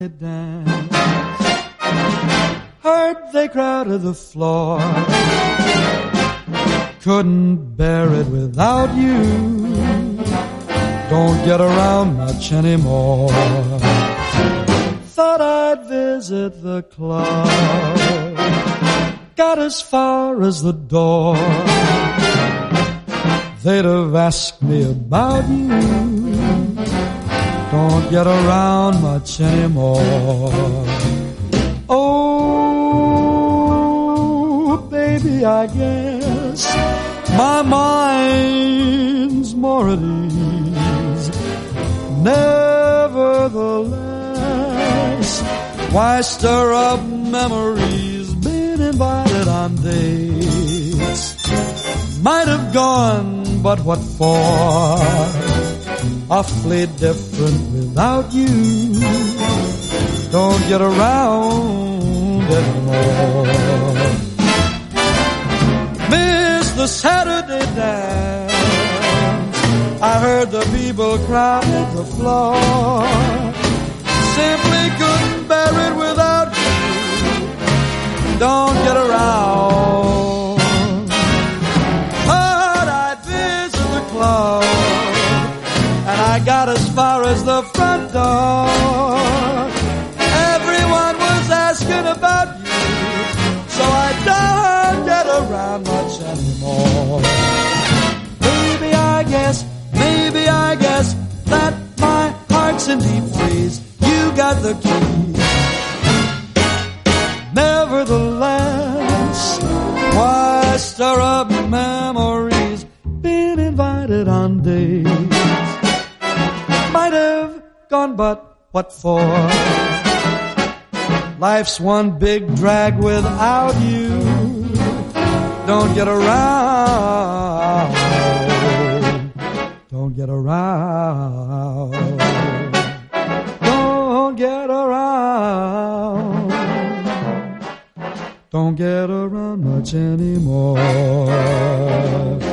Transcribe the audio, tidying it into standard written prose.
dance. Heard they crowded the floor. Couldn't bear it without you. Don't get around much anymore. Thought I'd visit the club. Got as far as the door. They'd have asked me about you. Don't get around much anymore. Oh, baby, I guess my mind's more at ease. Nevertheless, why stir up memories? Been invited on dates. Might have gone, but what for? Awfully different without you. Don't get around anymore. Miss the Saturday dance. I heard the people crowded the floor. Simply couldn't bear it without you. Don't get around. Thought I'd visit the club, and I got as far as the front door. Everyone was asking about you, so I don't get around much anymore. Maybe I guess that my heart's in deep freeze. You got the key. Nevertheless, why stir up memories? Been invited on dates. Might have gone, but what for? Life's one big drag without you. Don't get around. Don't get around. Don't get around. Don't get around much anymore.